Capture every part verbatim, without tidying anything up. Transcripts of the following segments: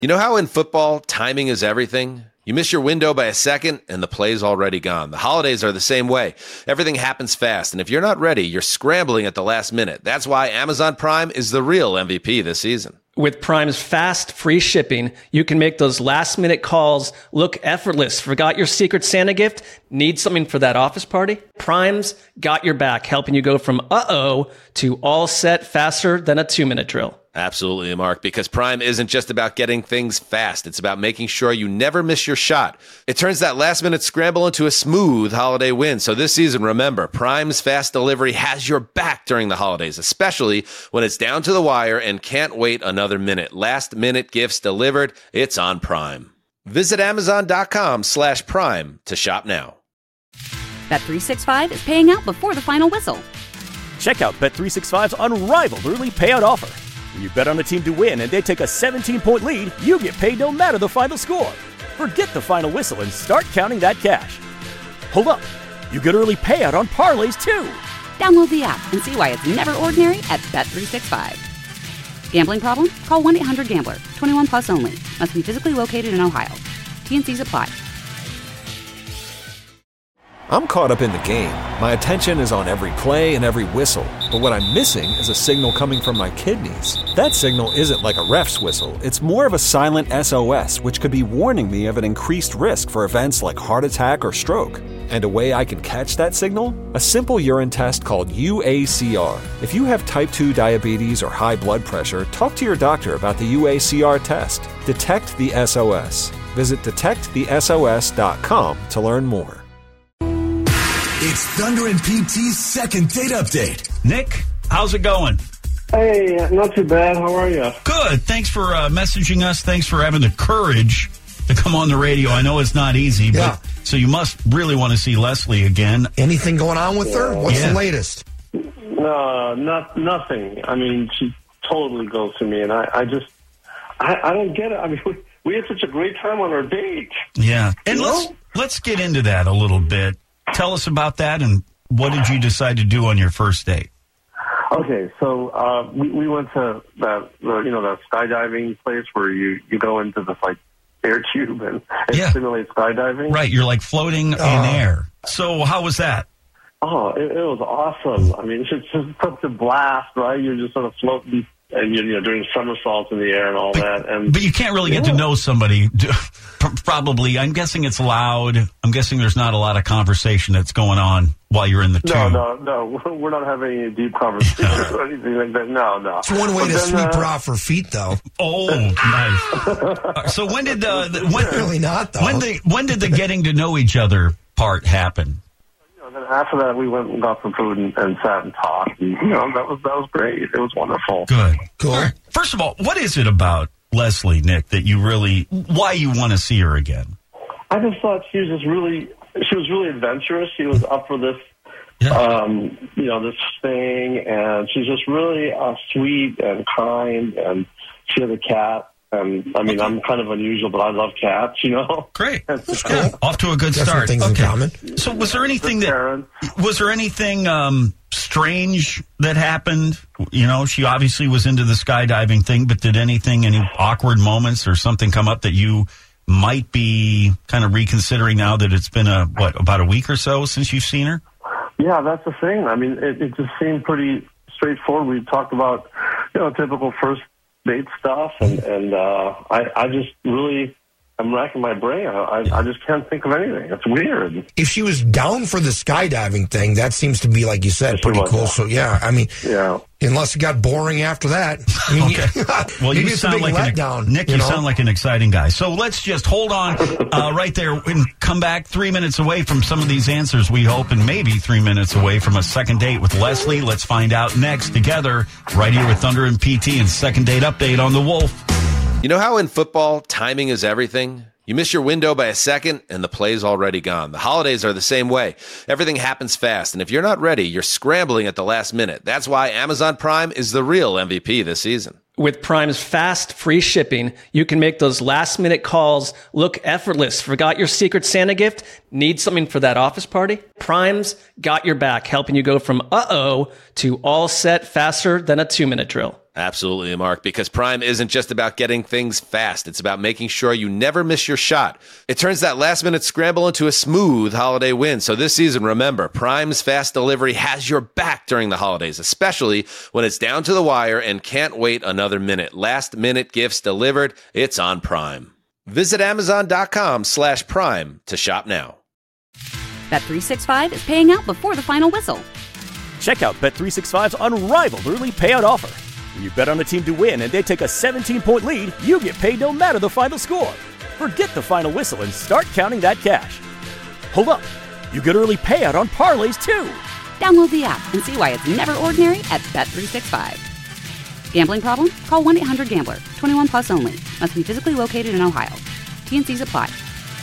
You know how in football, timing is everything? You miss your window by a second, and the play's already gone. The holidays are the same way. Everything happens fast, and if you're not ready, you're scrambling at the last minute. That's why Amazon Prime is the real M V P this season. With Prime's fast, free shipping, you can make those last-minute calls look effortless. Forgot your Secret Santa gift? Need something for that office party? Prime's got your back, helping you go from uh-oh to all set faster than a two-minute drill. Absolutely, Mark, because Prime isn't just about getting things fast. It's about making sure you never miss your shot. It turns that last-minute scramble into a smooth holiday win. So this season, remember, Prime's fast delivery has your back during the holidays, especially when it's down to the wire and can't wait another minute. Last-minute gifts delivered. It's on Prime. Visit Amazon.com slash Prime to shop now. Bet three sixty-five is paying out before the final whistle. Check out Bet three sixty-five's unrivaled early payout offer. When you bet on a team to win and they take a seventeen-point lead, you get paid no matter the final score. Forget the final whistle and start counting that cash. Hold up. You get early payout on parlays, too. Download the app and see why it's never ordinary at Bet three sixty-five. Gambling problem? Call one eight hundred gambler. twenty-one plus only. Must be physically located in Ohio. T and C's apply. I'm caught up in the game. My attention is on every play and every whistle. But what I'm missing is a signal coming from my kidneys. That signal isn't like a ref's whistle. It's more of a silent S O S, which could be warning me of an increased risk for events like heart attack or stroke. And a way I can catch that signal? A simple urine test called U A C R. If you have type two diabetes or high blood pressure, talk to your doctor about the U A C R test. Detect the S O S. Visit detect the S O S dot com to learn more. It's Thunder and P T's second date update. Nick, how's it going? Hey, not too bad. How are you? Good. Thanks for uh, messaging us. Thanks for having the courage to come on the radio. I know it's not easy, yeah. but so you must really want to see Leslie again. Anything going on with her? What's yeah. the latest? No, not nothing. I mean, she totally goes to me, and I, I just, I, I don't get it. I mean, we, we had such a great time on our date. Yeah, and You let's know? let's get into that a little bit. Tell us about that, and what did you decide to do on your first date? Okay, so uh, we we went to that the, you know that skydiving place where you, you go into this like air tube and, and Yeah. simulate skydiving. Right, you're like floating in air. So how was that? Oh, it, it was awesome. I mean, it's just such a blast, right? You're just sort of floating and you're you know, doing somersaults in the air and all that. And But you can't really get yeah. to know somebody. Probably, I'm guessing it's loud. I'm guessing there's not a lot of conversation that's going on while you're in the No, tube. no, no. We're not having any deep conversations or anything like that. No, no. It's one way But to then, sweep uh, her off her feet, though. Oh, nice. Uh, so when did uh, the when, Really not, though. when the when did the getting to know each other part happen? You know, then after that, we went and got some food and, and sat and talked. And, you know, that was that was great. It was wonderful. Good. Cool. All right. First of all, what is it about Leslie, Nick, that you really why you want to see her again? I just thought she was just really, she was really adventurous. She was up for this, Yeah. um, you know, this thing, and she's just really uh, sweet and kind. And she had a cat. And I mean, Okay. I'm kind of unusual, but I love cats. You know. Great. That's Yeah, off to a good Got some start. things in common. So was there anything that Karen. was there anything um, strange that happened? You know, she obviously was into the skydiving thing, but did anything, any awkward moments or something come up that you might be kind of reconsidering now that it's been a what about a week or so since you've seen her? Yeah, that's the thing. I mean, it, it just seemed pretty straightforward. We talked about, you know, typical first date stuff, and and uh, I I just really I'm racking my brain. I I just can't think of anything. It's weird. If she was down for the skydiving thing, that seems to be, like you said, She pretty was, cool. yeah. So, yeah, I mean, Yeah. unless it got boring after that. I mean, Okay. Well, maybe you it's a sound big like an, letdown. Nick. You, know? sound like an exciting guy. So let's just hold on uh, right there and come back three minutes away from some of these answers. We hope, and maybe three minutes away from a second date with Leslie. Let's find out next together, right here with Thunder and P T and second date update on the Wolf. You know how in football, timing is everything? You miss your window by a second, and the play's already gone. The holidays are the same way. Everything happens fast, and if you're not ready, you're scrambling at the last minute. That's why Amazon Prime is the real M V P this season. With Prime's fast, free shipping, you can make those last-minute calls look effortless. Forgot your Secret Santa gift? Need something for that office party? Prime's got your back, helping you go from uh-oh to all set faster than a two-minute drill. Absolutely, Mark, because Prime isn't just about getting things fast. It's about making sure you never miss your shot. It turns that last-minute scramble into a smooth holiday win. So this season, remember, Prime's fast delivery has your back during the holidays, especially when it's down to the wire and can't wait another minute. Last-minute gifts delivered, it's on Prime. Visit Amazon.com slash Prime to shop now. Bet three sixty-five is paying out before the final whistle. Check out Bet three sixty-five's unrivaled early payout offer. When you bet on a team to win and they take a seventeen-point lead, you get paid no matter the final score. Forget the final whistle and start counting that cash. Hold up. You get early payout on parlays, too. Download the app and see why it's never ordinary at Bet three sixty-five. Gambling problem? Call one eight hundred gambler. twenty-one plus only. Must be physically located in Ohio. T N Cs apply.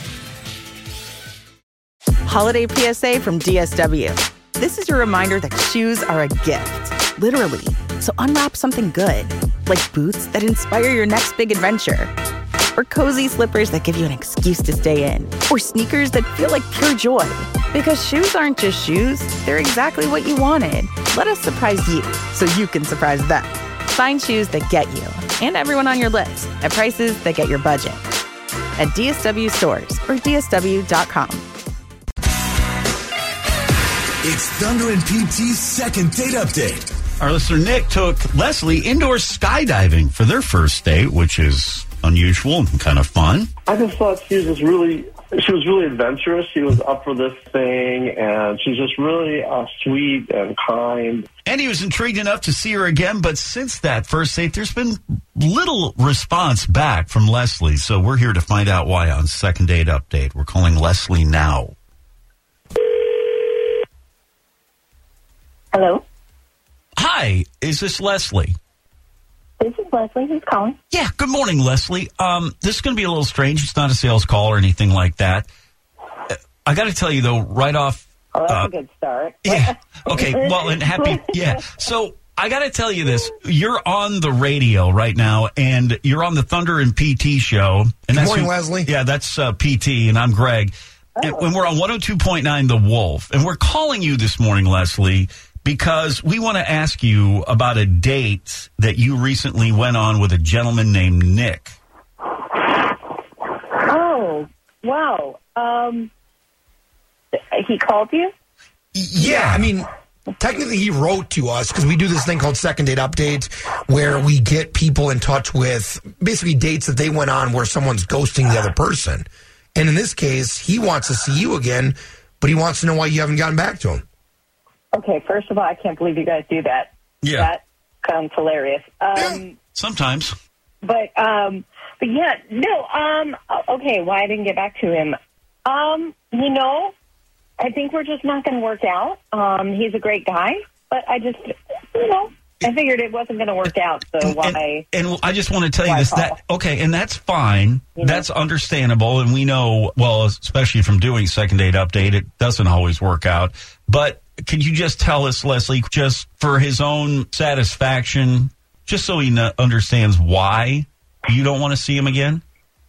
Holiday P S A from D S W. This is your reminder that shoes are a gift. Literally. So unwrap something good, like boots that inspire your next big adventure, or cozy slippers that give you an excuse to stay in, or sneakers that feel like pure joy. Because shoes aren't just shoes, they're exactly what you wanted. Let us surprise you so you can surprise them. Find shoes that get you and everyone on your list at prices that get your budget. At D S W stores or D S W dot com. It's Thunder and P T's second date update. Our listener Nick took Leslie indoor skydiving for their first date, which is unusual and kind of fun. I just thought she was just really, she was really adventurous. She was up for this thing, and she's just really uh, sweet and kind. And he was intrigued enough to see her again, but since that first date, there's been little response back from Leslie. So we're here to find out why on Second Date Update. We're calling Leslie now. Hello? Hi, is this Leslie? This is Leslie. Who's calling? Yeah, good morning, Leslie. Um, this is going to be a little strange. It's not a sales call or anything like that. I got to tell you, though, right off... Oh, that's uh, a good start. Yeah. Okay, well, and happy... Yeah. So I got to tell you this. You're on the radio right now, and you're on the Thunder and P T show. And Good that's morning, who, Leslie. Yeah, that's uh, P T, and I'm Greg. Oh. And when we're on one oh two point nine The Wolf, and we're calling you this morning, Leslie... because we want to ask you about a date that you recently went on with a gentleman named Nick. Oh, wow. Um, he called you? Yeah, I mean, technically he wrote to us because we do this thing called Second Date Update where we get people in touch with basically dates that they went on where someone's ghosting the other person. And in this case, he wants to see you again, but he wants to know why you haven't gotten back to him. Okay, first of all, I can't believe you guys do that. Yeah. That sounds hilarious. Um, Yeah. Sometimes. But, um, but yeah, no, um, okay, why I didn't get back to him. Um, you know, I think we're just not going to work out. Um, he's a great guy, but I just, you know, I figured it wasn't going to work out, so why... And, and I just want to tell you this, call? that okay, and that's fine. You know? That's understandable, and we know, well, especially from doing Second Date Update, it doesn't always work out. But can you just tell us, Leslie, just for his own satisfaction, just so he n- understands why you don't want to see him again?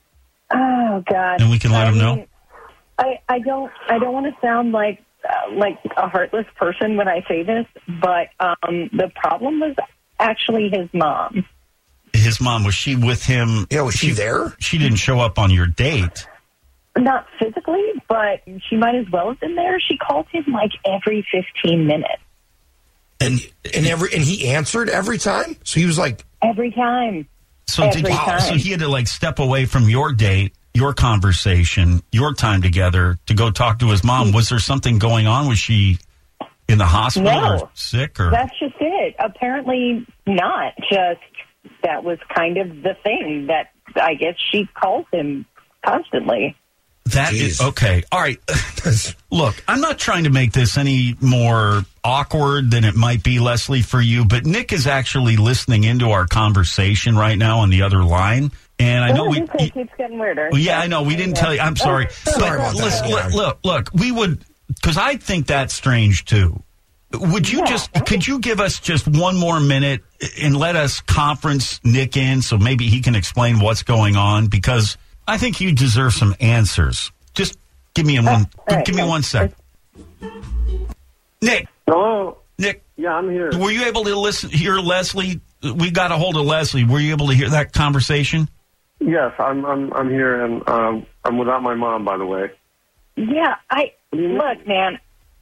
Oh, God. And we can let I him know? mean, I, I don't I don't want to sound like uh, like a heartless person when I say this, but um, the problem was actually his mom. His mom, was she with him? Yeah, was she there? She didn't show up on your date. Not physically, but she might as well have been there. She called him like every fifteen minutes. And and every and he answered every time? So he was like... Every time. So Every did time. so he had to like step away from your date, your conversation, your time together to go talk to his mom. Was there something going on? Was she in the hospital No. or sick? Or That's just it. Apparently not. Just that was kind of the thing that I guess she calls him constantly. that is Jeez. okay. All right. Look, I'm not trying to make this any more awkward than it might be, Leslie, for you, but Nick is actually listening into our conversation right now on the other line. And I know Oh, we... it keeps getting weirder. Well, yeah, I know. We didn't tell you. I'm sorry. Sorry about that. listen, Yeah. look, look, look, we would, because I think that's strange too. Would you Yeah. just, could you give us just one more minute and let us conference Nick in so maybe he can explain what's going on? Because I think you deserve some answers. Just give me a one, all right, give me all one sec. Nick, Hello? Nick, Yeah, I'm here. were you able to listen, hear Leslie we got a hold of Leslie. Were you able to hear that conversation? Yes, I'm I'm I'm here, and um, I'm without my mom, by the way. Yeah, I look, man.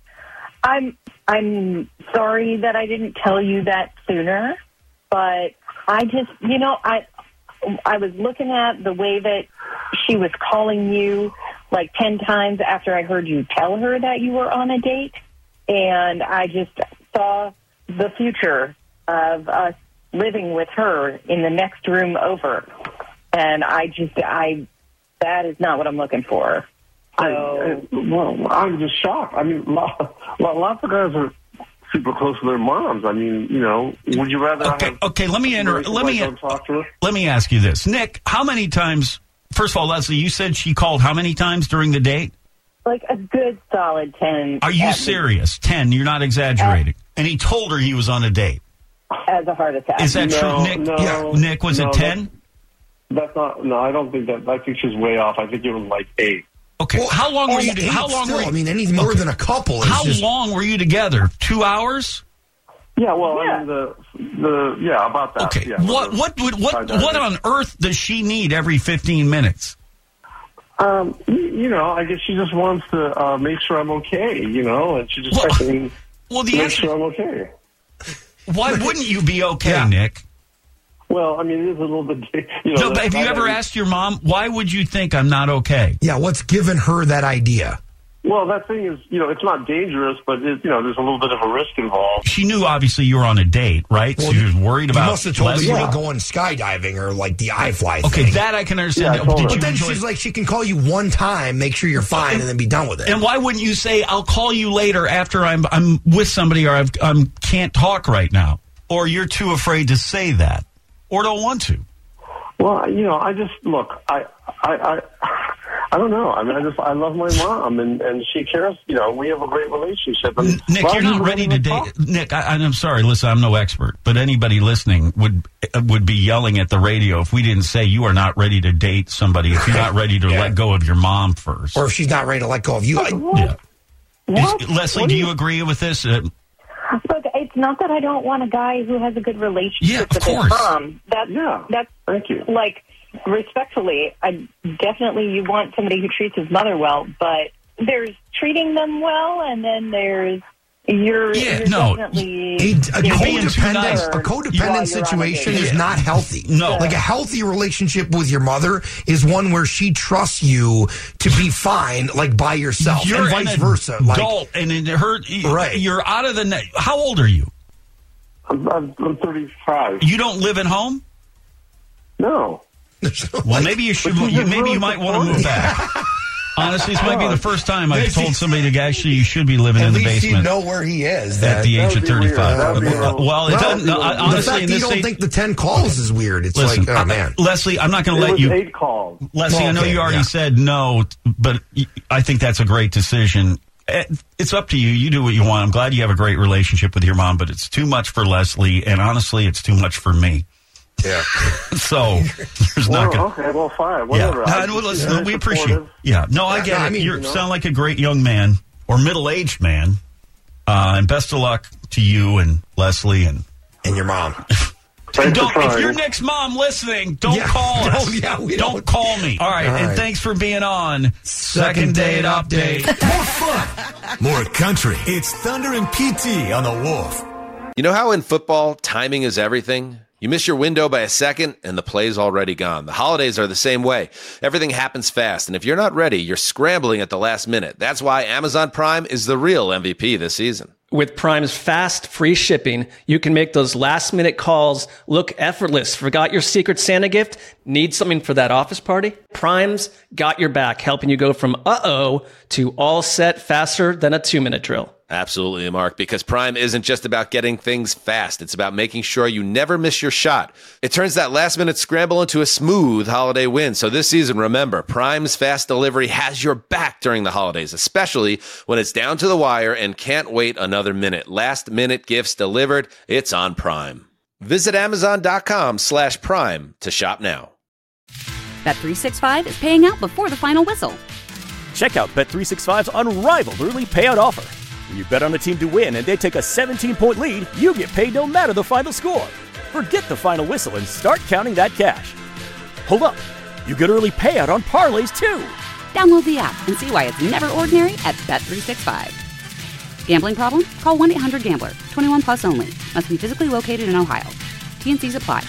I'm I'm sorry that I didn't tell you that sooner, but I just, you know, I I was looking at the way that she was calling you like ten times after I heard you tell her that you were on a date, and I just saw the future of us living with her in the next room over. And I just, I, that is not what I'm looking for. So, I, I, well, I'm just shocked. I mean, lot, lots of guys are super close to their moms. I mean, you know, would you rather? Okay, have okay. Let me enter. Let me don't talk to her? Let me ask you this, Nick. How many times? First of all, Leslie, you said she called how many times during the date? like a good solid ten. Are you serious? ten? You're not exaggerating. Uh, and he told her he was on a date. As a heart attack. Is that no, true, Nick? No, yeah. Nick, was no, it ten? That's not. No, I don't think that. I think she's way off. I think it was like eight. Okay. Well, how long were you? Eight How long still, were you? I mean, any more okay. than a couple. How just... long were you together? Two hours? Yeah. Well, yeah. I mean, the the yeah about that. Okay. Yeah, what what would what what on earth does she need every fifteen minutes? Um, you know, I guess she just wants to uh, make sure I'm okay. You know, and she just well, wants to well, the make answer, sure I'm okay. Why wouldn't you be okay, yeah. Nick? Well, I mean, it is a little bit. You know, no, but have you ever asked your mom, why would you think I'm not okay? Yeah, what's given her that idea? Well, that thing is, you know, it's not dangerous, but, it, you know, there's a little bit of a risk involved. She knew, obviously, you were on a date, right? Well, so she was worried about You must have told Leslie. her you were going skydiving or, like, the iFly okay, thing. that I can understand. Yeah, Did but you then enjoy she's like, she can call you one time, make sure you're fine, and, and then be done with it. And why wouldn't you say, I'll call you later after I'm I'm with somebody or I um, can't talk right now? Or you're too afraid to say that? Or don't want to? Well, you know, I just, look, I, I, I, I don't know. I mean, I just, I love my mom, and, and she cares. You know, we have a great relationship. And Nick, you're not ready to date. Talk. Nick, I, I'm sorry. Listen, I'm no expert, but anybody listening would would be yelling at the radio if we didn't say you are not ready to date somebody if you're not ready to yeah. let go of your mom first, or if she's not ready to let go of you. I, yeah. What? Is, Leslie, do you agree with this? Uh, Look, it's not that I don't want a guy who has a good relationship yeah, with course. his mom. That's, yeah. that's Thank you. Like, respectfully, I definitely you want somebody who treats his mother well, but there's treating them well, and then there's you're, yeah, you're no. definitely a, a codependent, a codependent situation is not healthy. No. Like a healthy relationship with your mother is one where she trusts you to be fine, like by yourself, you're and vice an versa. Adult, like, and in her, right. you're out of the net. How old are you? I'm, I'm, I'm thirty-five. You don't live at home? No. Well, like, maybe you should. You, maybe you might want to move back. Honestly, this might be the first time I've told somebody to actually you should be living at in the least basement. You know where he is at the age of thirty-five. Well, it doesn't. No, honestly, the fact in that you this don't state, think the ten calls is weird. It's listen, like, oh man, Leslie, I'm not going to it let was you. Eight calls. Leslie, well, I know okay, you already yeah. said no, but I think that's a great decision. It's up to you. You do what you want. I'm glad you have a great relationship with your mom, but it's too much for Leslie, and honestly, it's too much for me. Yeah. So there's well, not going. Okay, well, fine. Whatever. Yeah. No, well, listen, we appreciate. Yeah. No, I get no, it. I mean, you you know. sound like a great young man or middle-aged man, uh, and best of luck to you and Leslie and and your mom. And don't, if you're Nick's mom listening, don't yeah, call us. No, yeah, we don't, don't call me. All right, All and right. thanks for being on Second Date Update. More fun, more country. It's Thunder and P T on the Wolf. You know how in football, timing is everything? You miss your window by a second, and the play's already gone. The holidays are the same way. Everything happens fast, and if you're not ready, you're scrambling at the last minute. That's why Amazon Prime is the real M V P this season. With Prime's fast, free shipping, you can make those last-minute calls look effortless. Forgot your Secret Santa gift? Need something for that office party? Prime's got your back, helping you go from uh-oh to all set faster than a two-minute drill. Absolutely, Mark, because Prime isn't just about getting things fast. It's about making sure you never miss your shot. It turns that last-minute scramble into a smooth holiday win. So this season, remember, Prime's fast delivery has your back during the holidays, especially when it's down to the wire and can't wait another minute. Last-minute gifts delivered. It's on Prime. Visit Amazon.com slash Prime to shop now. Bet three sixty-five is paying out before the final whistle. Check out Bet three sixty-five's unrivaled early payout offer. When you bet on a team to win and they take a seventeen-point lead, you get paid no matter the final score. Forget the final whistle and start counting that cash. Hold up. You get early payout on parlays, too. Download the app and see why it's never ordinary at Bet three sixty-five. Gambling problem? Call one eight hundred gambler. twenty-one plus only. Must be physically located in Ohio. T N Cs apply.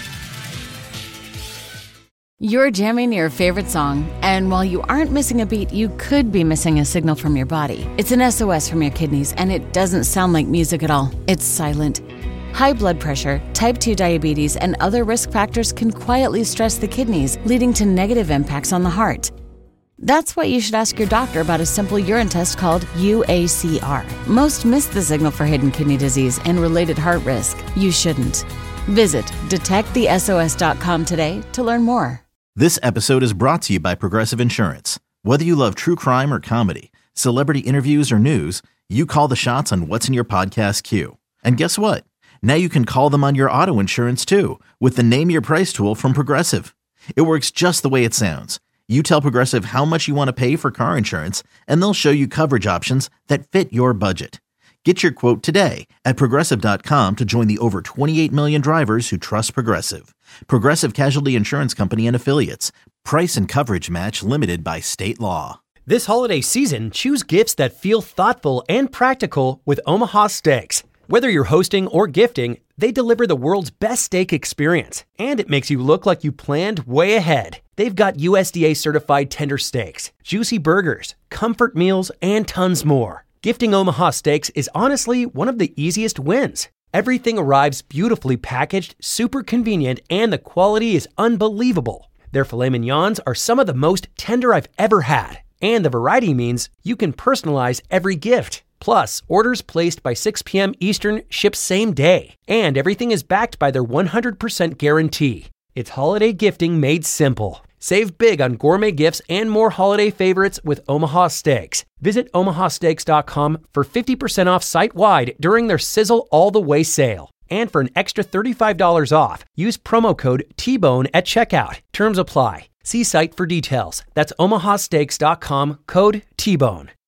You're jamming your favorite song, and while you aren't missing a beat, you could be missing a signal from your body. It's an S O S from your kidneys, and it doesn't sound like music at all. It's silent. High blood pressure, type two diabetes, and other risk factors can quietly stress the kidneys, leading to negative impacts on the heart. That's why you should ask your doctor about a simple urine test called U A C R. Most miss the signal for hidden kidney disease and related heart risk. You shouldn't. Visit detect the S O S dot com today to learn more. This episode is brought to you by Progressive Insurance. Whether you love true crime or comedy, celebrity interviews or news, you call the shots on what's in your podcast queue. And guess what? Now you can call them on your auto insurance too with the Name Your Price tool from Progressive. It works just the way it sounds. You tell Progressive how much you want to pay for car insurance, and they'll show you coverage options that fit your budget. Get your quote today at Progressive dot com to join the over twenty-eight million drivers who trust Progressive. Progressive Casualty Insurance Company and Affiliates. Price and coverage match limited by state law. This holiday season, choose gifts that feel thoughtful and practical with Omaha Steaks. Whether you're hosting or gifting, they deliver the world's best steak experience, and it makes you look like you planned way ahead. They've got U S D A-certified tender steaks, juicy burgers, comfort meals, and tons more. Gifting Omaha Steaks is honestly one of the easiest wins. Everything arrives beautifully packaged, super convenient, and the quality is unbelievable. Their filet mignons are some of the most tender I've ever had, and the variety means you can personalize every gift. Plus, orders placed by six p.m. Eastern ship same day, and everything is backed by their one hundred percent guarantee. It's holiday gifting made simple. Save big on gourmet gifts and more holiday favorites with Omaha Steaks. Visit omaha steaks dot com for fifty percent off site-wide during their Sizzle All the Way sale. And for an extra thirty-five dollars off, use promo code T bone at checkout. Terms apply. See site for details. That's omaha steaks dot com, code T bone.